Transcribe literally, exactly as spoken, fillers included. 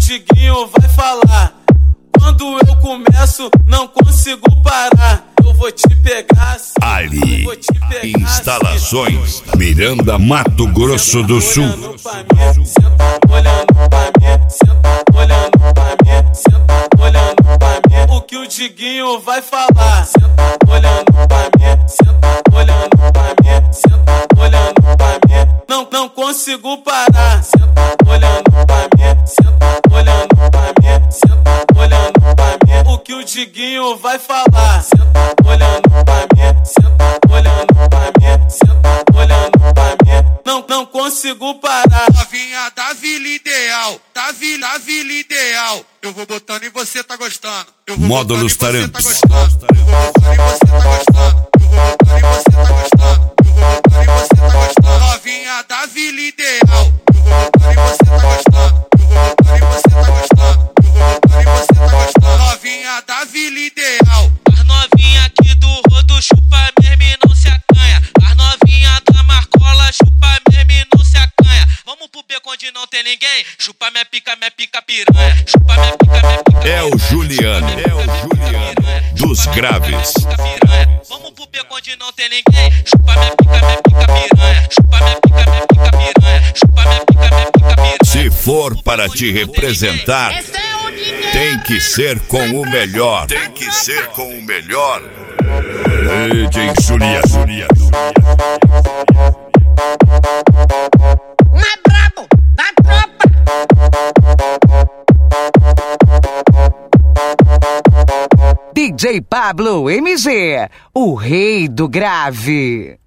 Diguinho vai falar. Quando eu começo, não consigo parar. Eu vou te pegar assim, Ali, vou te pegar instalações, assim. Miranda, Mato Grosso do Sul. Olhando pra mim, senta olhando pra mim, senta olhando pra mim, senta olhando pra mim. O que o Diguinho vai falar? Senta olhando pra mim, senta olhando pra mim, senta olhando pra mim. Não, não consigo parar. Senta olhando pra mim, senta olhando pra mim, senta olhando pra mim. O que o Diguinho vai falar? Senta olhando pra mim, senta olhando pra mim, senta olhando pra mim. Não, não consigo parar. Novinha da vila ideal, da vila, da vila ideal. Eu vou botando e você tá gostando. Eu vou Módulos Taramps. Taramps. Eu vou botando e você tá gostando. Eu vou botando e você tá gostando. Eu vou botando e você tá gostando. Novinha da vila ideal. Eu vou botando e você tá gostando. Eu vou botando e você tá gostando. Eu vou botando e você tá gostando. Novinha da vila ideal. As novinha aqui do rodo chupa mesmo e não se acanha. As novinha da Marcola chupa mesmo e não se acanha. Vamos pro beco onde não tem ninguém. Chupa minha pica, minha pica piranha. Chupa minha pica, minha pica piranha. É o Juliano, é o Juliano dos graves. Vamos pro beco onde não tem ninguém. Chupa minha pica, minha pica piranha. Chupa minha pica, minha pica piranha. Chupa minha pica, minha pica piranha. Se for para te representar, tem que ser com o melhor. Tem que ser com o melhor. D J Juliano. Mais brabo da tropa. D J Pablo M G, o rei do grave.